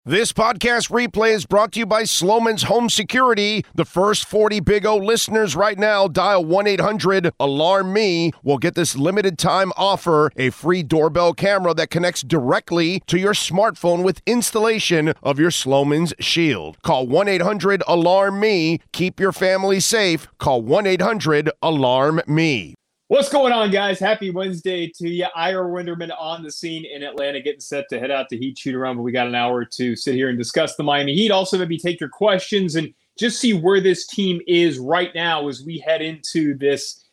This podcast replay is brought to you by Sloman's Home Security. The first 40 Big O listeners right now, dial 1-800-ALARM-ME, will get this limited time offer, a free doorbell camera that connects directly to your smartphone with installation of your Sloman's Shield. Call 1-800-ALARM-ME. Keep your family safe. Call 1-800-ALARM-ME. What's going on, guys? Happy Wednesday to you. Ira Winderman on the scene in Atlanta, getting set to head out to Heat shoot around, but we got an hour to sit here and discuss the Miami Heat. Also, maybe take your questions and just see where this team is right now as we head into this.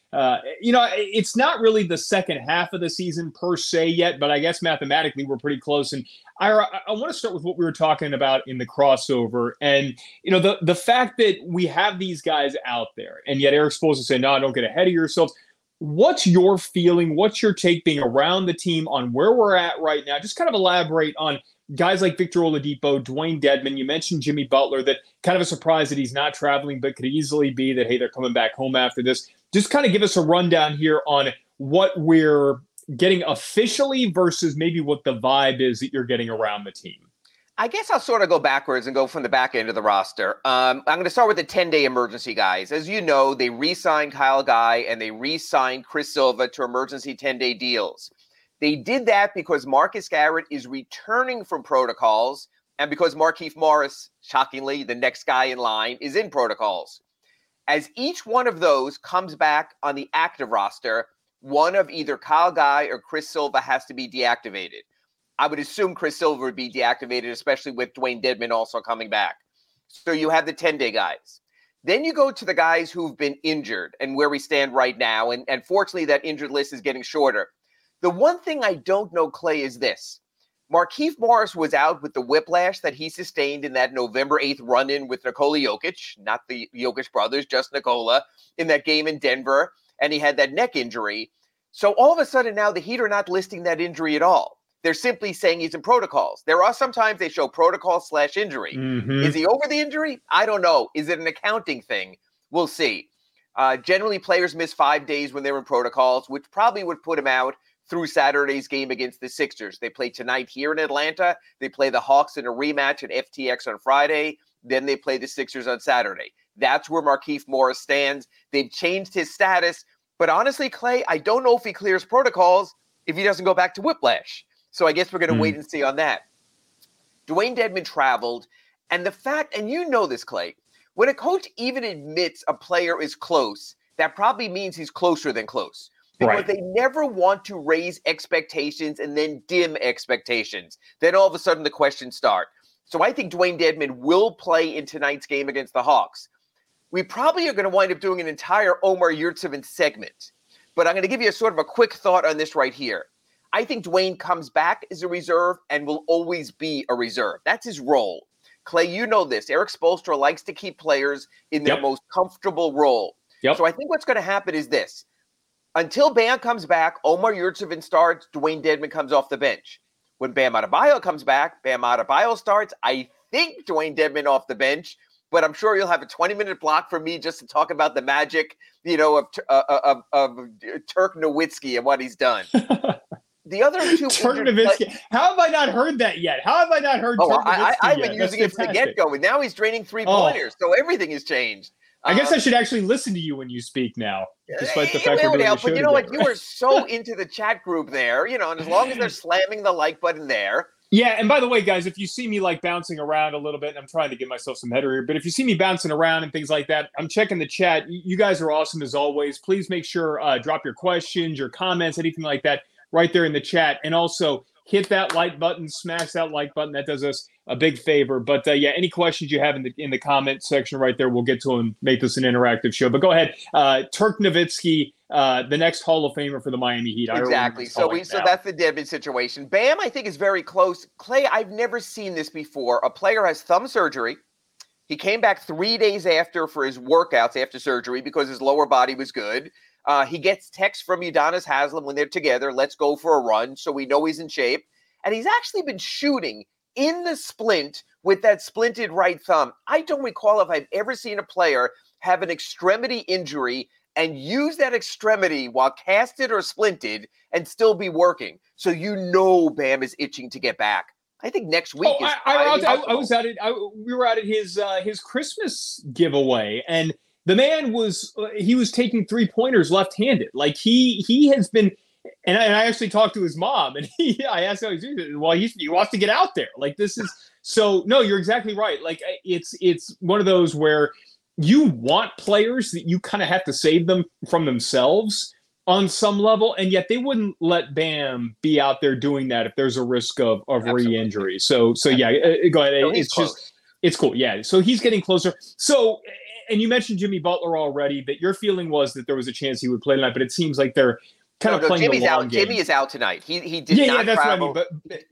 It's not really the second half of the season per se yet, but I guess mathematically we're pretty close. And Ira, I want to start with what we were talking about in the crossover. And, the fact that we have these guys out there, and yet Eric Spoelstra say, no, don't get ahead of yourselves. What's your feeling? What's your take being around the team on where we're at right now? Just kind of elaborate on guys like Victor Oladipo, Dwayne Dedmon. You mentioned Jimmy Butler, that kind of a surprise that he's not traveling, but could easily be that, hey, they're coming back home after this. Just kind of give us a rundown here on what we're getting officially versus maybe what the vibe is that you're getting around the team. I guess I'll sort of go backwards and go from the back end of the roster. I'm going to start with the 10-day emergency guys. As you know, they re-signed Kyle Guy and they re-signed Chris Silva to emergency 10-day deals. They did that because Marcus Garrett is returning from protocols and because Markieff Morris, shockingly, the next guy in line, is in protocols. As each one of those comes back on the active roster, one of either Kyle Guy or Chris Silva has to be deactivated. I would assume Chris Silva would be deactivated, especially with Dwayne Dedmon also coming back. So you have the 10-day guys. Then you go to the guys who've been injured and where we stand right now. And fortunately, that injured list is getting shorter. The one thing I don't know, Clay, is this. Markieff Morris was out with the whiplash that he sustained in that November 8th run-in with Nikola Jokic, not the Jokic brothers, just Nikola, in that game in Denver. And he had that neck injury. So all of a sudden now the Heat are not listing that injury at all. They're simply saying he's in protocols. There are sometimes they show protocol/injury. Mm-hmm. Is he over the injury? I don't know. Is it an accounting thing? We'll see. Generally, players miss 5 days when they're in protocols, which probably would put him out through Saturday's game against the Sixers. They play tonight here in Atlanta. They play the Hawks in a rematch at FTX on Friday. Then they play the Sixers on Saturday. That's where Markieff Morris stands. They've changed his status. But honestly, Clay, I don't know if he clears protocols if he doesn't go back to whiplash. So I guess we're going to wait and see on that. Dwayne Dedmon traveled. And the fact, and you know this, Clay, when a coach even admits a player is close, that probably means he's closer than close. Because they never want to raise expectations and then dim expectations. Then all of a sudden the questions start. So I think Dwayne Dedmon will play in tonight's game against the Hawks. We probably are going to wind up doing an entire Omar Yurtseven segment. But I'm going to give you a sort of a quick thought on this right here. I think Dwayne comes back as a reserve and will always be a reserve. That's his role. Clay, you know this. Eric Spoelstra likes to keep players in their most comfortable role. So I think what's going to happen is this. Until Bam comes back, Omar Yurtseven starts, Dwayne Dedmon comes off the bench. When Bam Adebayo comes back, Bam Adebayo starts. I think Dwayne Dedmon off the bench, but I'm sure you'll have a 20-minute block for me just to talk about the magic, of Turk Nowitzki and what he's done. The other two. Turk Nowitzki. How have I not heard that yet? How have I not heard Turk Nowitzki I've been using it from the get-go, and now he's draining three-pointers, so everything has changed. I guess I should actually listen to you when you speak now, despite the fact we're doing the show But you know together. what? You are so into the chat group there, and as long as they're slamming the like button there. Yeah, and by the way, guys, if you see me bouncing around a little bit, and I'm trying to give myself some header here, but if you see me bouncing around and things like that, I'm checking the chat. You guys are awesome as always. Please make sure drop your questions, your comments, anything like that right there in the chat. And also hit that like button, smash that like button. That does us a big favor. But any questions you have in the comment section right there, we'll get to them, make this an interactive show. But go ahead. Turk Nowitzki, the next Hall of Famer for the Miami Heat. Exactly. So that's the Dedmon situation. Bam, I think, is very close. Clay, I've never seen this before. A player has thumb surgery. He came back 3 days after for his workouts after surgery because his lower body was good. He gets texts from Udonis Haslem when they're together. Let's go for a run. So we know he's in shape. And he's actually been shooting in the splint with that splinted right thumb. I don't recall if I've ever seen a player have an extremity injury and use that extremity while casted or splinted and still be working. So Bam is itching to get back. I think next week is I was at it. We were out at his Christmas giveaway, and the man was taking 3-pointers left-handed. Like he has been, and I actually talked to his mom, and I asked how he's doing it. Well, he wants to get out there. Like this is so. No, you're exactly right. Like it's one of those where you want players that you kind of have to save them from themselves on some level, and yet they wouldn't let Bam be out there doing that if there's a risk of re-injury. So yeah, go ahead. No, It's cool. Yeah. So he's getting closer. So, and you mentioned Jimmy Butler already, that your feeling was that there was a chance he would play tonight, but it seems like they're kind of playing Jimmy's the long out. game. Jimmy is out tonight. He did not that's travel. what I mean. But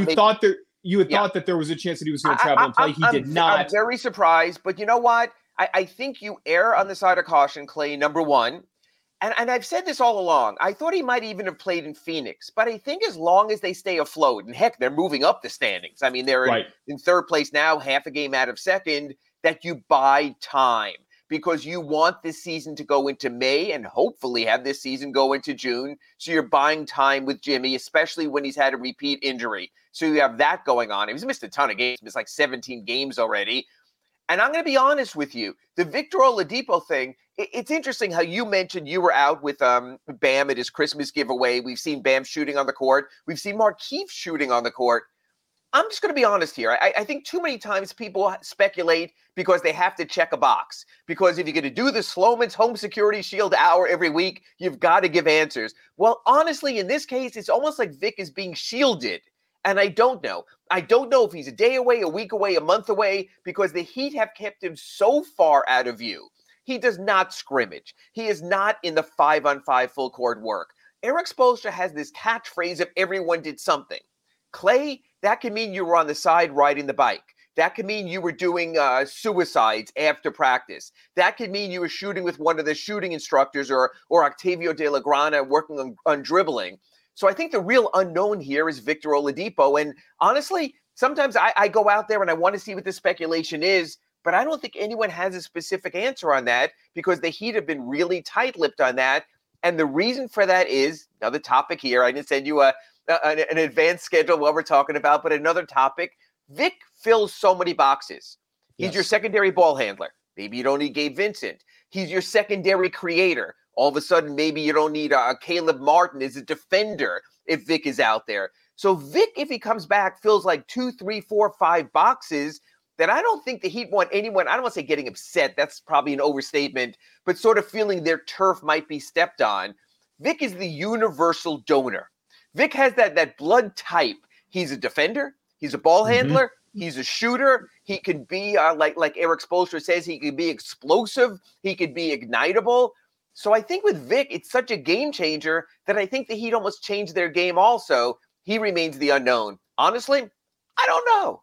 you thought that there was a chance that he was going to travel and play. He did not. I'm very surprised, but you know what? I think you err on the side of caution, Clay, number one. And I've said this all along. I thought he might even have played in Phoenix, but I think as long as they stay afloat, and heck, they're moving up the standings. I mean, they're in third place now, half a game out of second, that you buy time because you want this season to go into May and hopefully have this season go into June. So you're buying time with Jimmy, especially when he's had a repeat injury. So you have that going on. He's missed a ton of games. He's missed like 17 games already. And I'm going to be honest with you. The Victor Oladipo thing, it's interesting how you mentioned you were out with Bam at his Christmas giveaway. We've seen Bam shooting on the court. We've seen Markieff shooting on the court. I'm just going to be honest here. I think too many times people speculate because they have to check a box. Because if you're going to do the Sloman's Home Security Shield hour every week, you've got to give answers. Well, honestly, in this case, it's almost like Vic is being shielded. And I don't know. I don't know if he's a day away, a week away, a month away, because the Heat have kept him so far out of view. He does not scrimmage. He is not in the 5-on-5 full court work. Eric Spoelstra has this catchphrase of everyone did something. Clay, that can mean you were on the side riding the bike. That could mean you were doing suicides after practice. That could mean you were shooting with one of the shooting instructors or Octavio De La Grana working on dribbling. So I think the real unknown here is Victor Oladipo. And honestly, sometimes I go out there and I want to see what the speculation is, but I don't think anyone has a specific answer on that because the Heat have been really tight-lipped on that. And the reason for that is, another topic here, I didn't send you an advanced schedule what we're talking about, but another topic, Vic fills so many boxes. He's your secondary ball handler. Maybe you don't need Gabe Vincent. He's your secondary creator. All of a sudden, maybe you don't need Caleb Martin as a defender if Vic is out there. So Vic, if he comes back, fills like 2, 3, 4, 5 boxes that I don't think the Heat want anyone, I don't want to say getting upset, that's probably an overstatement, but sort of feeling their turf might be stepped on. Vic is the universal donor. Vic has that blood type. He's a defender. He's a ball handler. He's a shooter. He can be, like Eric Spoelstra says, he can be explosive. He could be ignitable. So I think with Vic, it's such a game changer that I think the Heat almost changed their game also. He remains the unknown. Honestly, I don't know.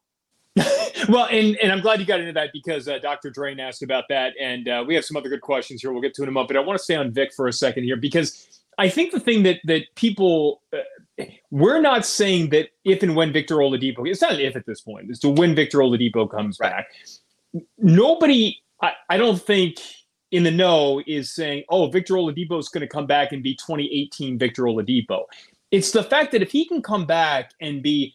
Well, and I'm glad you got into that because Dr. Drain asked about that. And we have some other good questions here. We'll get to in a moment. But I want to stay on Vic for a second here because I think the thing that people we're not saying that if and when Victor Oladipo, it's not an if at this point, it's to when Victor Oladipo comes back. Nobody, I don't think in the know is saying, oh, Victor Oladipo is going to come back and be 2018 Victor Oladipo. It's the fact that if he can come back and be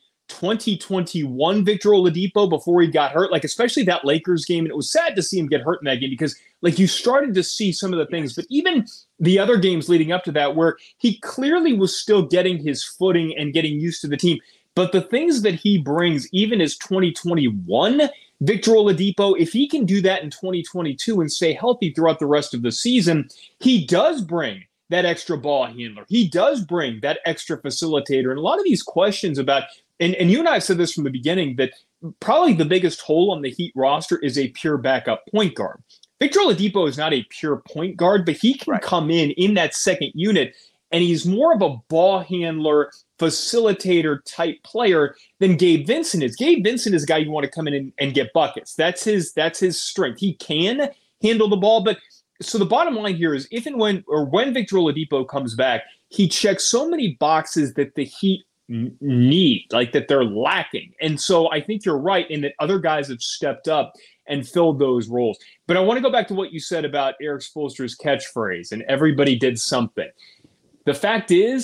2021 Victor Oladipo before he got hurt, like especially that Lakers game, and it was sad to see him get hurt in that game because like you started to see some of the things, but even the other games leading up to that where he clearly was still getting his footing and getting used to the team. But the things that he brings, even as 2021 Victor Oladipo, if he can do that in 2022 and stay healthy throughout the rest of the season, he does bring that extra ball handler. He does bring that extra facilitator. And a lot of these questions about, and you and I have said this from the beginning, that probably the biggest hole on the Heat roster is a pure backup point guard. Victor Oladipo is not a pure point guard, but he can come in that second unit, and he's more of a ball handler, facilitator type player than Gabe Vincent is. Gabe Vincent is a guy you want to come in and get buckets. That's his strength. He can handle the ball, but so the bottom line here is if and when Victor Oladipo comes back, he checks so many boxes that the Heat need, like that they're lacking. And so I think you're right in that other guys have stepped up and filled those roles. But I want to go back to what you said about Eric Spoelstra's catchphrase and everybody did something. The fact is,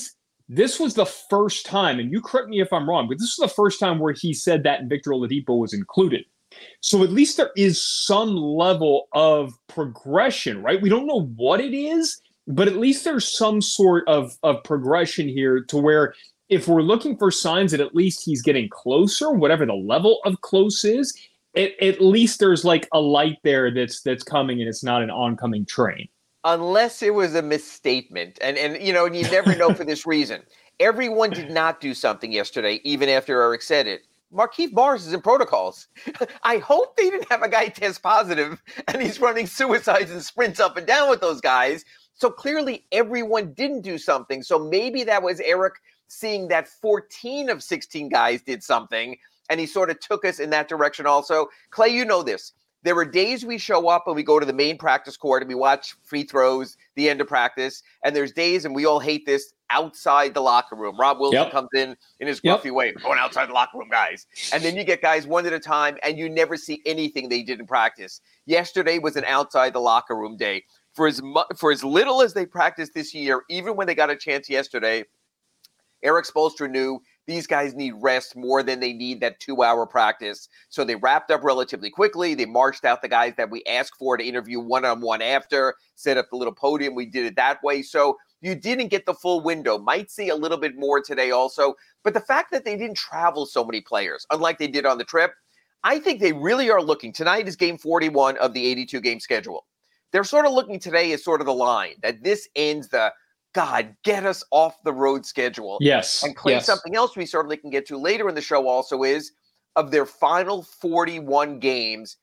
this was the first time, and you correct me if I'm wrong, but this was the first time where he said that Victor Oladipo was included. So at least there is some level of progression, right? We don't know what it is, but at least there's some sort of progression here to where if we're looking for signs that at least he's getting closer, whatever the level of close is, at least there's like a light there that's coming and it's not an oncoming train. Unless it was a misstatement. And you never know for this reason. Everyone did not do something yesterday, even after Eric said it. Markieff Morris is in protocols. I hope they didn't have a guy test positive and he's running suicides and sprints up and down with those guys. So clearly everyone didn't do something. So maybe that was Eric seeing that 14 of 16 guys did something, and he sort of took us in that direction also. Clay, you know this. There are days we show up and we go to the main practice court and we watch free throws, the end of practice. And there's days, and we all hate this, outside the locker room. Rob Wilson comes in his gruffy way, going outside the locker room, guys. And then you get guys one at a time, and you never see anything they did in practice. Yesterday was an outside the locker room day. For as little as they practiced this year, even when they got a chance yesterday, Eric Spoelstra knew these guys need rest more than they need that 2-hour practice. So they wrapped up relatively quickly. They marched out the guys that we asked for to interview one-on-one after, set up the little podium. We did it that way. So you didn't get the full window. Might see a little bit more today also. But the fact that they didn't travel so many players, unlike they did on the trip, I think they really are looking. Tonight is game 41 of the 82-game schedule. They're sort of looking today as sort of the line that this ends the God, get us off the road schedule. Yes. And Clay, something else we certainly can get to later in the show also is of their final 41 games,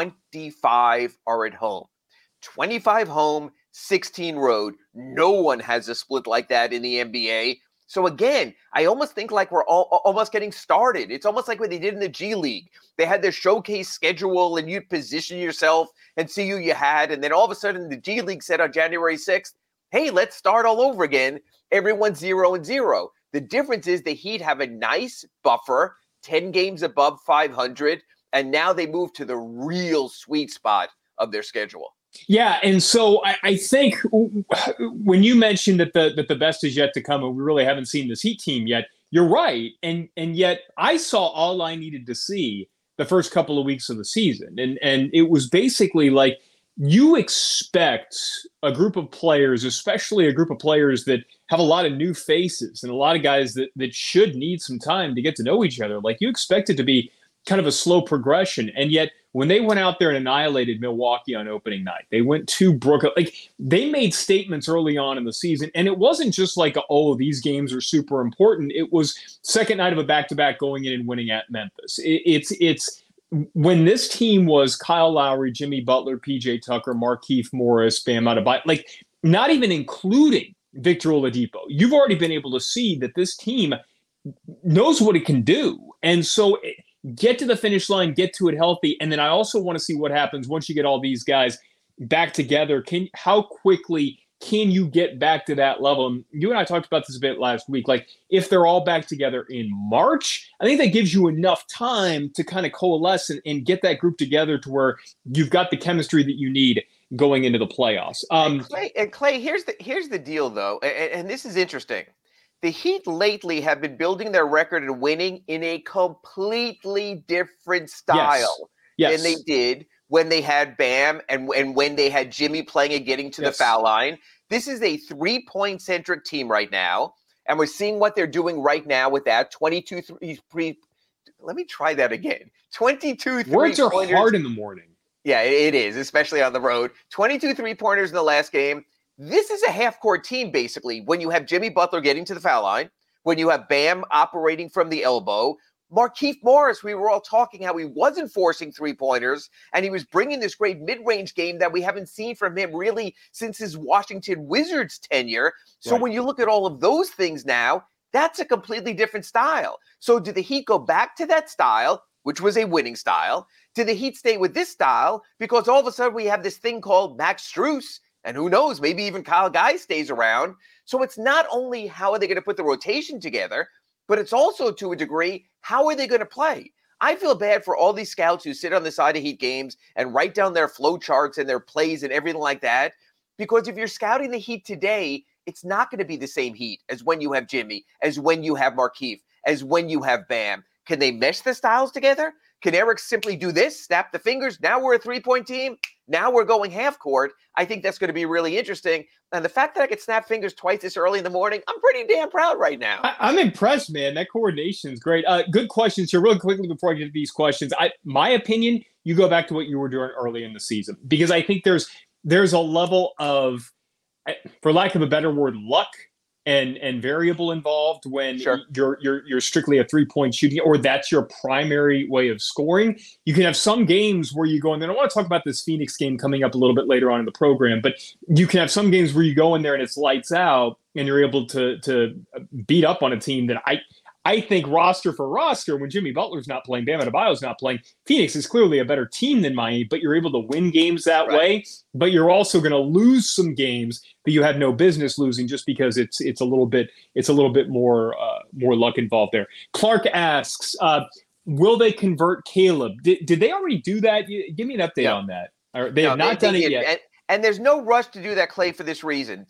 25 are at home. 25 home, 16 road. No one has a split like that in the NBA. So again, I almost think like we're almost getting started. It's almost like what they did in the G League. They had their showcase schedule and you'd position yourself and see who you had. And then all of a sudden the G League said on January 6th, hey, let's start all over again. Everyone's 0-0. The difference is the Heat have a nice buffer, 10 games above 500, and now they move to the real sweet spot of their schedule. Yeah, and so I think when you mentioned that the best is yet to come, and we really haven't seen this Heat team yet, you're right. And yet I saw all I needed to see the first couple of weeks of the season. And it was basically like, you expect a group of players, especially a group of players that have a lot of new faces and a lot of guys that should need some time to get to know each other. Like, you expect it to be kind of a slow progression. And yet when they went out there and annihilated Milwaukee on opening night, they went to Brooklyn, like, they made statements early on in the season. And it wasn't just like, oh, these games are super important. It was second night of a back-to-back going in and winning at Memphis. It's when this team was Kyle Lowry, Jimmy Butler, PJ Tucker, Markieff Morris, Bam Adebayo, like, not even including Victor Oladipo, you've already been able to see that this team knows what it can do. And so get to the finish line, get to it healthy. And then I also want to see what happens once you get all these guys back together. How quickly can you get back to that level? And you and I talked about this a bit last week. Like, if they're all back together in March, I think that gives you enough time to kind of coalesce and get that group together to where you've got the chemistry that you need going into the playoffs. Clay, here's the deal, though, and this is interesting. The Heat lately have been building their record and winning in a completely different style than they did when they had Bam and when they had Jimmy playing and getting to the foul line. This is a 3-point centric team right now, and we're seeing what they're doing right now with that 22 3. Let me try that again. 22 Words are hard in the morning. Yeah, it is, especially on the road. 22 3-pointers in the last game. This is a half-court team, basically, when you have Jimmy Butler getting to the foul line, when you have Bam operating from the elbow. Markieff Morris, we were all talking how he wasn't forcing 3-pointers, and he was bringing this great mid-range game that we haven't seen from him really since his Washington Wizards tenure. So when you look at all of those things now, that's a completely different style. So do the Heat go back to that style, which was a winning style? Do the Heat stay with this style? Because all of a sudden we have this thing called Max Strus, and who knows, maybe even Kyle Guy stays around. So it's not only how are they going to put the rotation together, but it's also, to a degree, how are they going to play? I feel bad for all these scouts who sit on the side of Heat games and write down their flow charts and their plays and everything like that. Because if you're scouting the Heat today it's not going to be the same Heat as when you have Jimmy, as when you have Markieff, as when you have Bam. Can they mesh the styles together? Can Eric simply do this, snap the fingers? Now we're a three-point team. Now we're going half court. I think that's going to be really interesting. And the fact that I could snap fingers twice this early in the morning, I'm pretty damn proud right now. I'm impressed, man. That coordination is great. Good questions here. Really quickly before I get to these questions, my opinion, you go back to what you were doing early in the season, because I think there's a level of, for lack of a better word, luck and variable involved when you're strictly a 3-point shooting, or that's your primary way of scoring. You can have some games where you go in there. I want to talk about this Phoenix game coming up a little bit later on in the program, but you can have some games where you go in there and it's lights out and you're able to beat up on a team that I think roster for roster, when Jimmy Butler's not playing, Bam Adebayo's not playing, Phoenix is clearly a better team than Miami, but you're able to win games that way. But you're also going to lose some games that you have no business losing, just because it's a little bit more luck involved there. Clark asks, will they convert Caleb? Did they already do that? Give me an update on that. They have not done it yet. And there's no rush to do that, Clay, for this reason.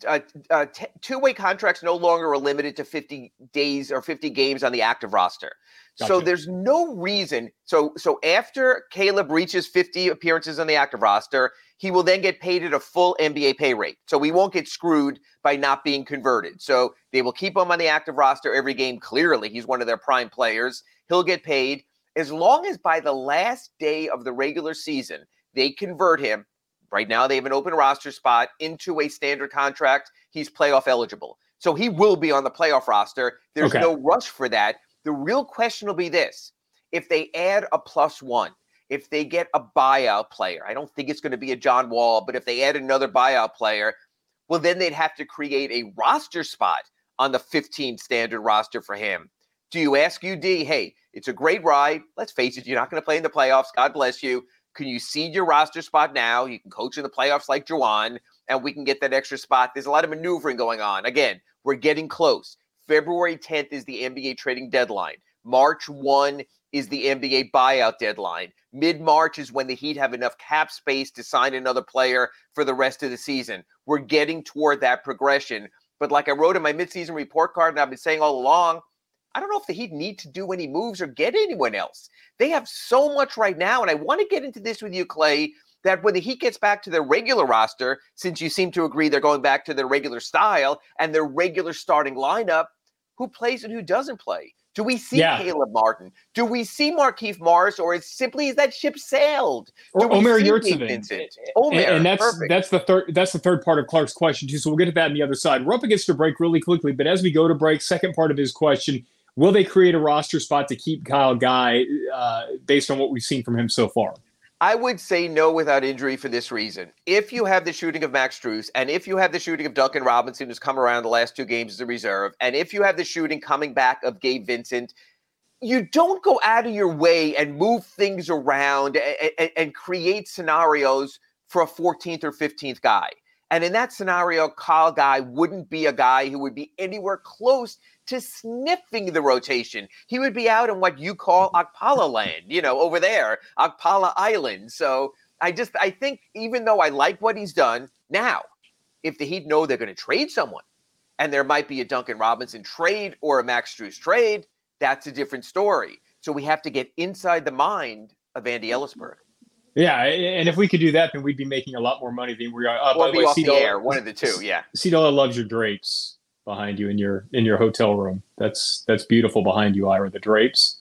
Two-way contracts no longer are limited to 50 days or 50 games on the active roster. Gotcha. So there's no reason. So after Caleb reaches 50 appearances on the active roster, he will then get paid at a full NBA pay rate. So we won't get screwed by not being converted. So they will keep him on the active roster every game. Clearly, he's one of their prime players. He'll get paid as long as by the last day of the regular season, they convert him. Right now, they have an open roster spot into a standard contract. He's playoff eligible. So he will be on the playoff roster. There's no rush for that. The real question will be this. If they add a +1, if they get a buyout player, I don't think it's going to be a John Wall, but if they add another buyout player, well, then they'd have to create a roster spot on the 15 standard roster for him. Do you ask UD, hey, it's a great ride. Let's face it, you're not going to play in the playoffs. God bless you. Can you seed your roster spot now? You can coach in the playoffs like Juwan, and we can get that extra spot. There's a lot of maneuvering going on. Again, we're getting close. February 10th is the NBA trading deadline. March 1 is the NBA buyout deadline. Mid-March is when the Heat have enough cap space to sign another player for the rest of the season. We're getting toward that progression. But like I wrote in my midseason report card, and I've been saying all along, I don't know if the Heat need to do any moves or get anyone else. They have so much right now, and I want to get into this with you, Clay, that when the Heat gets back to their regular roster, since you seem to agree they're going back to their regular style and their regular starting lineup, who plays and who doesn't play? Do we see Caleb Martin? Do we see Markieff Morris, or is that ship sailed? Or Omer Yurtseven. And that's the third part of Clark's question too. So we'll get to that on the other side. We're up against a break really quickly, but as we go to break, second part of his question: will they create a roster spot to keep Kyle Guy based on what we've seen from him so far? I would say no without injury for this reason. If you have the shooting of Max Strus, and if you have the shooting of Duncan Robinson, who's come around the last 2 games as a reserve, and if you have the shooting coming back of Gabe Vincent, you don't go out of your way and move things around and create scenarios for a 14th or 15th guy. And in that scenario, Kyle Guy wouldn't be a guy who would be anywhere close to sniffing the rotation. He would be out in what you call Akpala land, over there, Akpala Island. So I think even though I like what he's done, now, if the Heat know they're going to trade someone, and there might be a Duncan Robinson trade or a Max Strus trade, that's a different story. So we have to get inside the mind of Andy Ellisberg. Yeah, and if we could do that, then we'd be making a lot more money than we are. Or be off the air, one of the two, yeah. Cedella loves your drapes behind you in your hotel room. That's beautiful behind you, Ira, the drapes.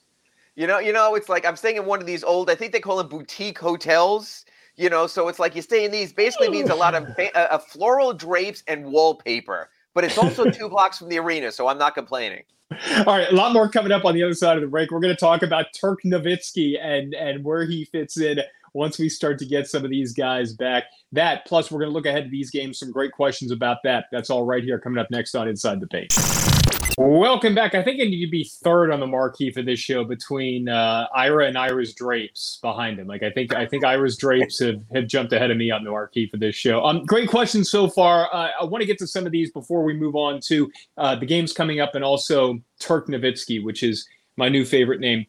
It's like I'm staying in one of these old, I think they call them boutique hotels, so it's like you stay in these, basically means a lot of floral drapes and wallpaper, but it's also 2 blocks from the arena, so I'm not complaining. All right, a lot more coming up on the other side of the break. We're going to talk about Dirk Nowitzki and where he fits in once we start to get some of these guys back. That, plus we're going to look ahead to these games, some great questions about that. That's all right here coming up next on Inside the Paint. Welcome back. I think I need to be third on the marquee for this show between Ira and Ira's drapes behind him. Like I think Ira's drapes have jumped ahead of me on the marquee for this show. Great questions so far. I want to get to some of these before we move on to the games coming up and also Dirk Nowitzki, which is my new favorite name.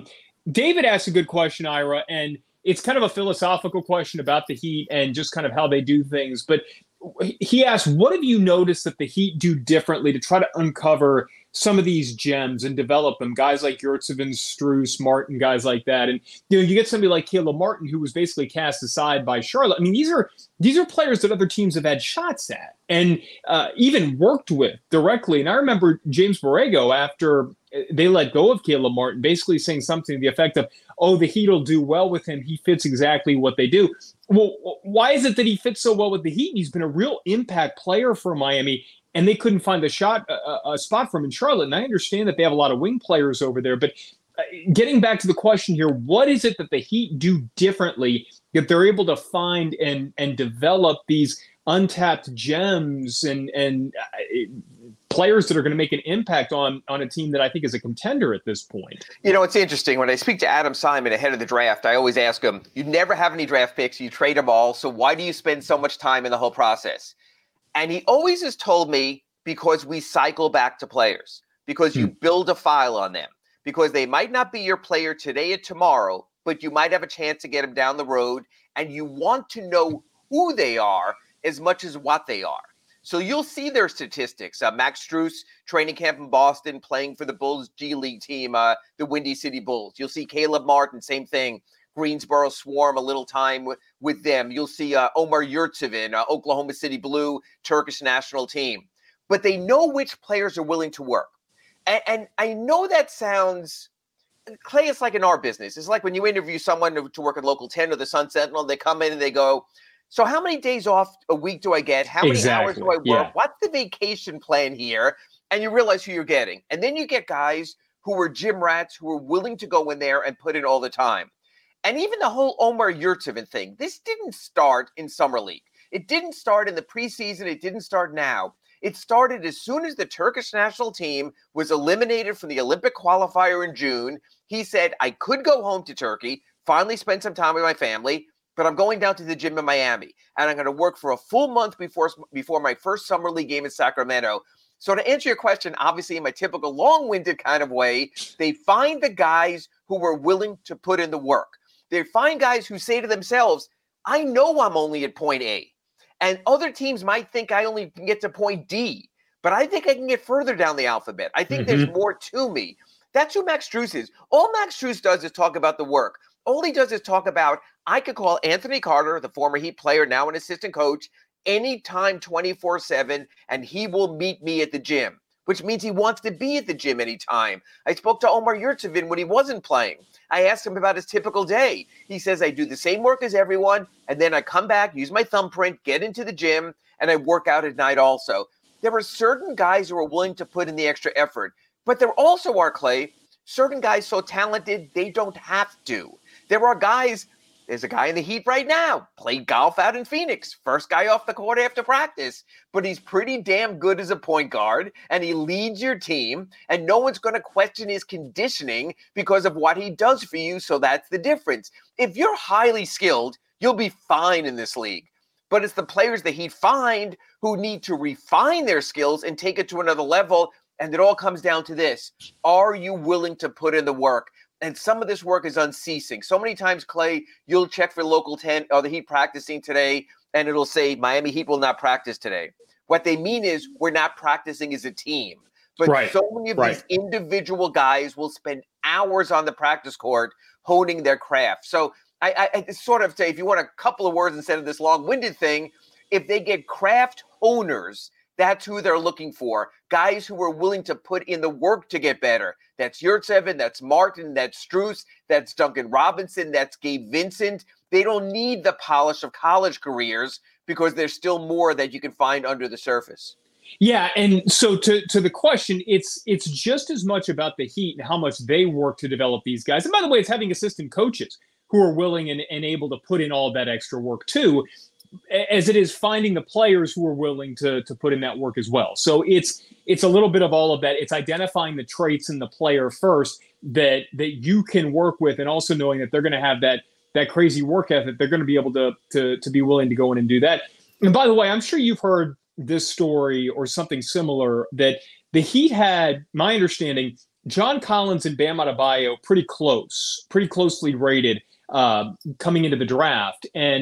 David asked a good question, Ira, and it's kind of a philosophical question about the Heat and just kind of how they do things. But he asked, what have you noticed that the Heat do differently to try to uncover some of these gems and develop them? Guys like Yurtseven, Strus, Martin, guys like that. And you get somebody like Caleb Martin, who was basically cast aside by Charlotte. I mean, these are players that other teams have had shots at and even worked with directly. And I remember James Borrego, after they let go of Caleb Martin, basically saying something to the effect of, "Oh, the Heat will do well with him. He fits exactly what they do." Well, why is it that he fits so well with the Heat? He's been a real impact player for Miami, and they couldn't find a spot for him in Charlotte. And I understand that they have a lot of wing players over there, but getting back to the question here, what is it that the Heat do differently that they're able to find and develop these untapped gems and players that are going to make an impact on a team that I think is a contender at this point? It's interesting. When I speak to Adam Simon ahead of the draft, I always ask him, you never have any draft picks, you trade them all, so why do you spend so much time in the whole process? And he always has told me, because we cycle back to players, because you build a file on them, because they might not be your player today or tomorrow, but you might have a chance to get them down the road, and you want to know who they are as much as what they are. So you'll see their statistics. Max Strus, training camp in Boston, playing for the Bulls G League team, the Windy City Bulls. You'll see Caleb Martin, same thing. Greensboro Swarm, a little time with them. You'll see Omar Yurtseven, Oklahoma City Blue, Turkish national team. But they know which players are willing to work. And I know that sounds, Clay, it's like in our business. It's like when you interview someone to work at Local 10 or the Sun Sentinel, they come in and they go, so how many days off a week do I get? How many hours do I work? Yeah. What's the vacation plan here? And you realize who you're getting. And then you get guys who are gym rats who are willing to go in there and put in all the time. And even the whole Omar Yurtseven thing, this didn't start in Summer League. It didn't start in the preseason. It didn't start now. It started as soon as the Turkish national team was eliminated from the Olympic qualifier in June. He said, I could go home to Turkey, finally spend some time with my family, but I'm going down to the gym in Miami, and I'm going to work for a full month before my first Summer League game in Sacramento. So to answer your question, obviously in my typical long-winded kind of way, they find the guys who are willing to put in the work. They find guys who say to themselves, I know I'm only at point A. And other teams might think I only can get to point D, but I think I can get further down the alphabet. I think there's more to me. That's who Max Strus is. All Max Strus does is talk about the work. All he does is talk about, I could call Anthony Carter, the former Heat player, now an assistant coach, anytime 24/7, and he will meet me at the gym, which means he wants to be at the gym anytime. I spoke to Omar Yurtseven when he wasn't playing. I asked him about his typical day. He says, I do the same work as everyone, and then I come back, use my thumbprint, get into the gym, and I work out at night also. There are certain guys who are willing to put in the extra effort, but there also are, Clay, certain guys so talented they don't have to. There are guys, there's a guy in the Heat right now, played golf out in Phoenix, first guy off the court after practice, but he's pretty damn good as a point guard, and he leads your team, and no one's going to question his conditioning because of what he does for you, so that's the difference. If you're highly skilled, you'll be fine in this league. But it's the players the Heat find who need to refine their skills and take it to another level, and it all comes down to this. Are you willing to put in the work? And some of this work is unceasing. So many times, Clay, you'll check for Local 10, or the Heat practicing today, and it'll say Miami Heat will not practice today. What they mean is we're not practicing as a team. But so many of these individual guys will spend hours on the practice court honing their craft. So I sort of say, if you want a couple of words instead of this long-winded thing, if they get craft owners, that's who they're looking for. Guys who are willing to put in the work to get better. That's Yurtseven, that's Martin, that's Strus, that's Duncan Robinson, that's Gabe Vincent. They don't need the polish of college careers because there's still more that you can find under the surface. Yeah, and so to the question, it's just as much about the Heat and how much they work to develop these guys. And by the way, it's having assistant coaches who are willing and able to put in all that extra work too, as it is finding the players who are willing to put in that work as well. So it's a little bit of all of that. It's identifying the traits in the player first that you can work with, and also knowing that they're going to have that crazy work ethic. They're going to be able to be willing to go in and do that. And by the way, I'm sure you've heard this story or something similar, that the Heat had, my understanding, John Collins and Bam Adebayo pretty closely rated coming into the draft. And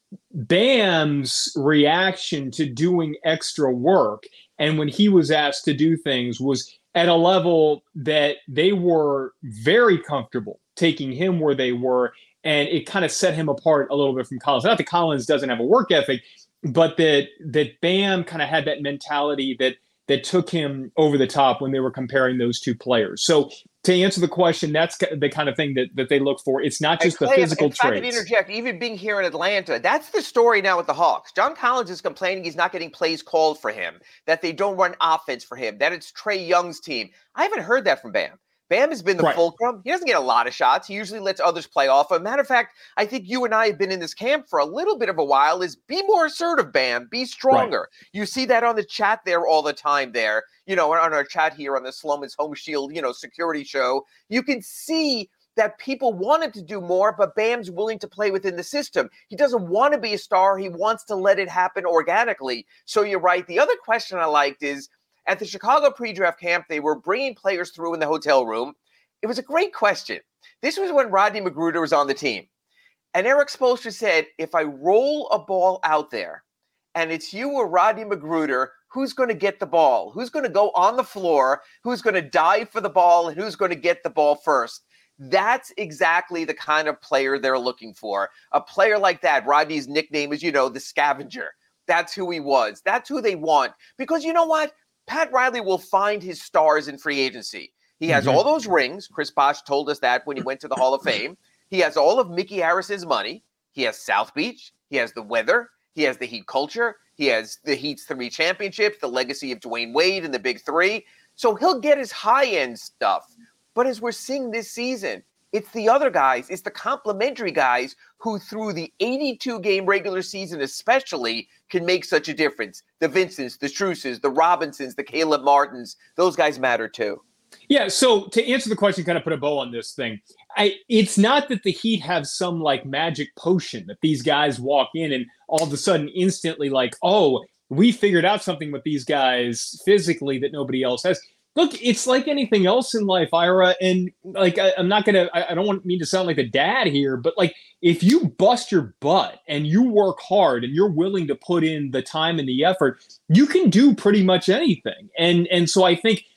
Bam's reaction to doing extra work and when he was asked to do things was at a level that they were very comfortable taking him where they were. And it kind of set him apart a little bit from Collins. Not that Collins doesn't have a work ethic, but that Bam kind of had that mentality that took him over the top when they were comparing those two players. So to answer the question, that's the kind of thing that they look for. It's not just the physical traits. If I could interject, even being here in Atlanta, that's the story now with the Hawks. John Collins is complaining he's not getting plays called for him, that they don't run offense for him, that it's Trae Young's team. I haven't heard that from Bam. Bam has been the fulcrum. He doesn't get a lot of shots. He usually lets others play off. As a matter of fact, I think you and I have been in this camp for a little bit of a while, is be more assertive, Bam. Be stronger. Right. You see that on the chat there all the time there. On our chat here on the Sloman's Home Shield, security show. You can see that people want him to do more, but Bam's willing to play within the system. He doesn't want to be a star. He wants to let it happen organically. So you're right. The other question I liked is, at the Chicago pre-draft camp, they were bringing players through in the hotel room. It was a great question. This was when Rodney McGruder was on the team. And Eric Spoelstra said, if I roll a ball out there and it's you or Rodney McGruder, who's going to get the ball? Who's going to go on the floor? Who's going to dive for the ball? And who's going to get the ball first? That's exactly the kind of player they're looking for. A player like that. Rodney's nickname is, the scavenger. That's who he was. That's who they want. Because you know what? Pat Riley will find his stars in free agency. He has all those rings. Chris Bosh told us that when he went to the Hall of Fame. He has all of Mickey Harris's money. He has South Beach. He has the weather. He has the Heat culture. He has the Heat's 3 championships, the legacy of Dwayne Wade and the Big Three. So he'll get his high-end stuff. But as we're seeing this season, it's the other guys, it's the complimentary guys who through the 82-game regular season especially can make such a difference. The Vincents, the Struces, the Robinsons, the Caleb Martins, those guys matter too. Yeah, so to answer the question, kind of put a bow on this thing, it's not that the Heat have some like magic potion that these guys walk in and all of a sudden instantly like, oh, we figured out something with these guys physically that nobody else has. Look, it's like anything else in life, Ira, and like I don't want me to sound like a dad here, but like if you bust your butt and you work hard and you're willing to put in the time and the effort, you can do pretty much anything. And so I think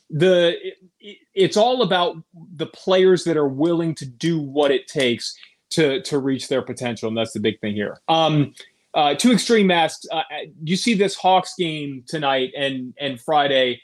it's all about the players that are willing to do what it takes to reach their potential, and that's the big thing here. Two extreme masks. You see this Hawks game tonight and Friday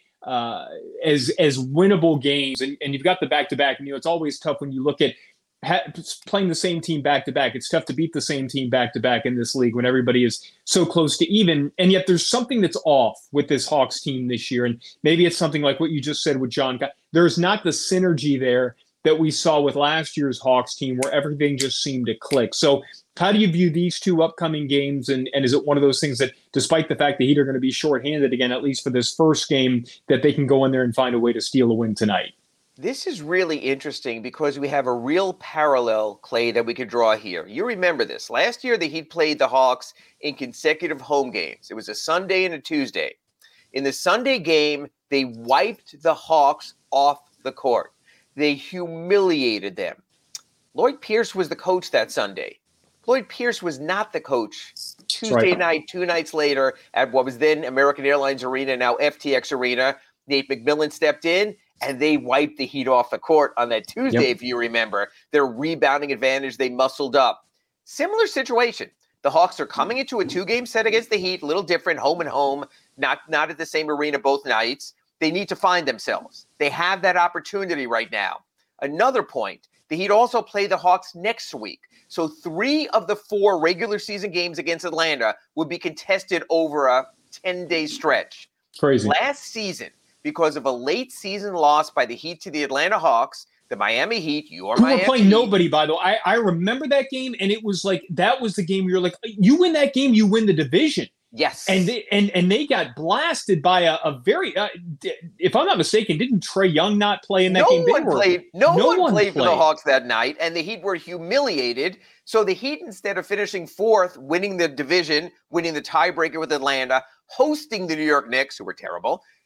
as winnable games, and you've got the back-to-back, and it's always tough when you look at playing the same team back-to-back. It's tough to beat the same team back-to-back in this league when everybody is so close to even, and yet there's something that's off with this Hawks team this year, and maybe it's something like what you just said with John. There's not the synergy there that we saw with last year's Hawks team where everything just seemed to click. So how do you view these two upcoming games? And is it one of those things that, despite the fact the Heat are going to be shorthanded again, at least for this first game, that they can go in there and find a way to steal a win tonight? This is really interesting because we have a real parallel, Clay, that we could draw here. You remember this. Last year, the Heat played the Hawks in consecutive home games. It was a Sunday and a Tuesday. In the Sunday game, they wiped the Hawks off the court. They humiliated them. Lloyd Pierce was the coach that Sunday. Lloyd Pierce was not the coach Tuesday night, 2 nights later at what was then American Airlines Arena, now FTX Arena. Nate McMillan stepped in, and they wiped the Heat off the court on that Tuesday, if you remember. Their rebounding advantage, they muscled up. Similar situation. The Hawks are coming into a 2-game set against the Heat, a little different, home and home, not at the same arena both nights. They need to find themselves. They have that opportunity right now. Another point, the Heat also play the Hawks next week. So 3 of the 4 regular season games against Atlanta would be contested over a 10-day stretch. Crazy. Last season, because of a late season loss by the Heat to the Atlanta Hawks, the Miami Heat, who were playing nobody, by the way. I remember that game, and it was like, that was the game you're like, you win that game, you win the division. Yes. And they got blasted by a very, if I'm not mistaken, didn't Trae Young not play in that game? No one played for the Hawks that night, and the Heat were humiliated. So the Heat, instead of finishing 4th, winning the division, winning the tiebreaker with Atlanta, hosting the New York Knicks, who were terrible,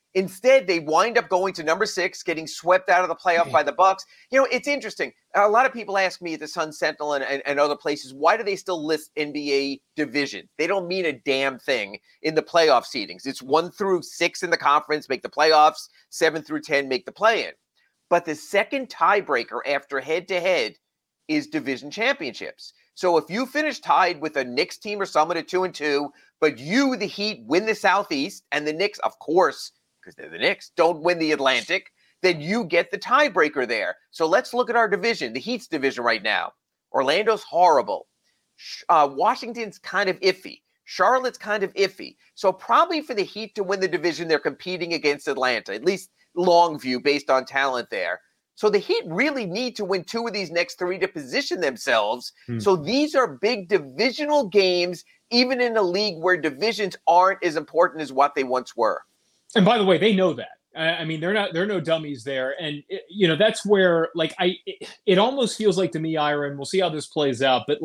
Instead, they wind up going to number 6, getting swept out of the playoff by the Bucks. It's interesting. A lot of people ask me at the Sun Sentinel and other places, why do they still list NBA division? They don't mean a damn thing in the playoff seedings. It's 1 through 6 in the conference make the playoffs, 7 through 10 make the play-in. But the second tiebreaker after head-to-head is division championships. So if you finish tied with a Knicks team or someone at 2-2, but you, the Heat, win the Southeast, and the Knicks, of course, because they're the Knicks, don't win the Atlantic, then you get the tiebreaker there. So let's look at our division, the Heat's division right now. Orlando's horrible. Washington's kind of iffy. Charlotte's kind of iffy. So probably for the Heat to win the division, they're competing against Atlanta, at least long view based on talent there. So the Heat really need to win 2 of these next 3 to position themselves. So these are big divisional games, even in a league where divisions aren't as important as what they once were. And by the way, they know that. I mean, they're no dummies there. And, that's where, it almost feels like to me, Ira, and we'll see how this plays out, but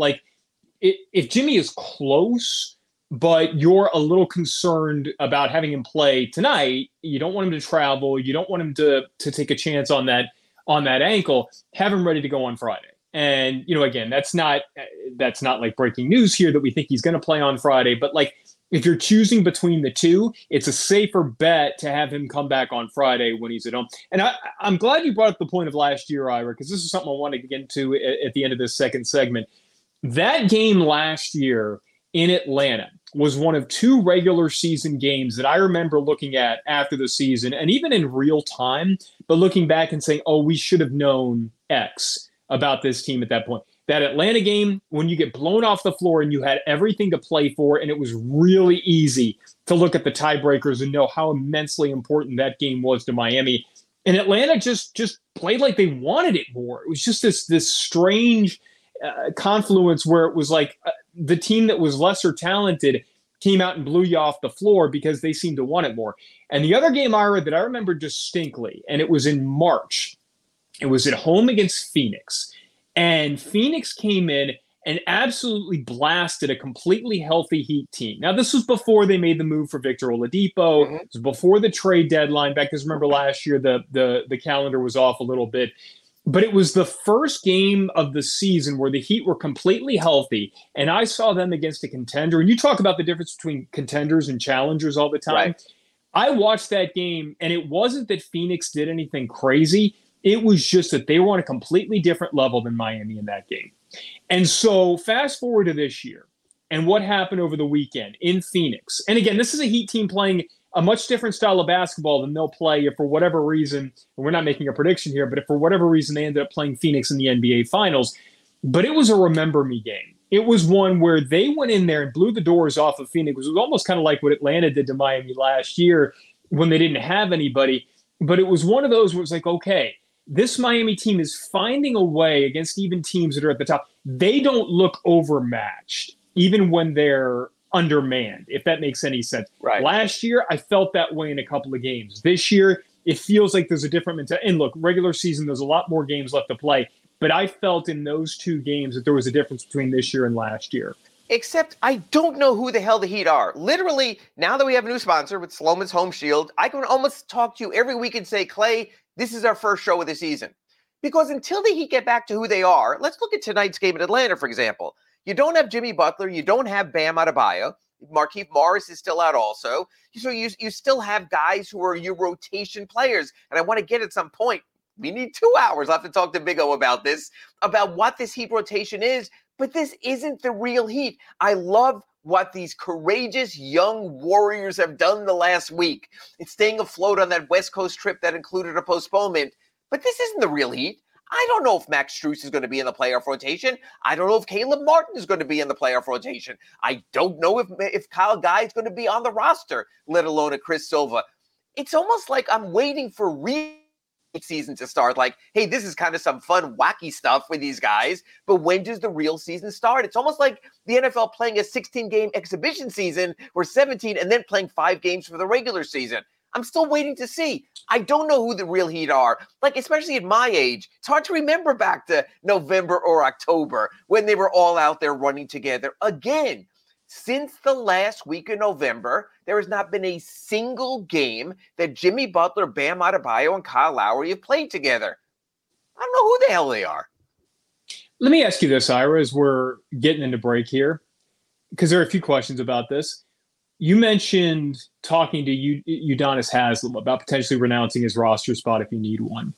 if Jimmy is close, but you're a little concerned about having him play tonight, you don't want him to travel, you don't want him to take a chance on that ankle, have him ready to go on Friday. And, again, that's not like breaking news here that we think he's going to play on Friday, but if you're choosing between the two, it's a safer bet to have him come back on Friday when he's at home. And I'm glad you brought up the point of last year, Ira, because this is something I wanted to get into at the end of this second segment. That game last year in Atlanta was one of 2 regular season games that I remember looking at after the season, and even in real time, but looking back and saying, oh, we should have known X about this team at that point. That Atlanta game, when you get blown off the floor and you had everything to play for, and it was really easy to look at the tiebreakers and know how immensely important that game was to Miami. And Atlanta just played like they wanted it more. It was just this strange confluence where it was like the team that was lesser talented came out and blew you off the floor because they seemed to want it more. And the other game, Ira, that I remember distinctly, and it was in March, it was at home against Phoenix. And Phoenix came in and absolutely blasted a completely healthy Heat team. Now, this was before they made the move for Victor Oladipo. It was before the trade deadline. Back, because remember last year the calendar was off a little bit. But it was the first game of the season where the Heat were completely healthy, and I saw them against a contender. And you talk about the difference between contenders and challengers all the time. Right. I watched that game, and it wasn't that Phoenix did anything crazy. It was just that they were on a completely different level than Miami in that game. And so fast forward to this year and what happened over the weekend in Phoenix. And again, this is a Heat team playing a much different style of basketball than they'll play if for whatever reason, and we're not making a prediction here, but if for whatever reason they ended up playing Phoenix in the NBA Finals. But it was a remember me game. It was one where they went in there and blew the doors off of Phoenix. It was almost kind of like what Atlanta did to Miami last year when they didn't have anybody. But it was one of those where it was like, okay, this Miami team is finding a way against even teams that are at the top. They don't look overmatched, even when they're undermanned, if that makes any sense. Right. Last year, I felt that way in a couple of games. This year, it feels like there's a different mentality. And look, regular season, there's a lot more games left to play. But I felt in those 2 games that there was a difference between this year and last year. Except I don't know who the hell the Heat are. Literally, now that we have a new sponsor with Sloman's Home Shield, I can almost talk to you every week and say, Clay, this is our first show of the season. Because until the Heat get back to who they are, let's look at tonight's game in Atlanta, for example. You don't have Jimmy Butler. You don't have Bam Adebayo. Markieff Morris is still out also. So you still have guys who are your rotation players. And I want to get at some point, we need 2 hours. I'll have to talk to Big O about this, about what this Heat rotation is. But this isn't the real Heat. I love what these courageous young warriors have done the last week. It's staying afloat on that West Coast trip that included a postponement. But this isn't the real Heat. I don't know if Max Strus is going to be in the playoff rotation. I don't know if Caleb Martin is going to be in the playoff rotation. I don't know if Kyle Guy is going to be on the roster, let alone a Chris Silva. It's almost like I'm waiting for real season to start. Like, hey, this is kind of some fun, wacky stuff with these guys. But when does the real season start? It's almost like the NFL playing a 16-game exhibition season or 17 and then playing 5 games for the regular season. I'm still waiting to see. I don't know who the real Heat are. Like, especially at my age, it's hard to remember back to November or October when they were all out there running together again. Since the last week of November, there has not been a single game that Jimmy Butler, Bam Adebayo, and Kyle Lowry have played together. I don't know who the hell they are. Let me ask you this, Ira, as we're getting into break here, because there are a few questions about this. You mentioned talking to Udonis Haslem about potentially renouncing his roster spot if you need one.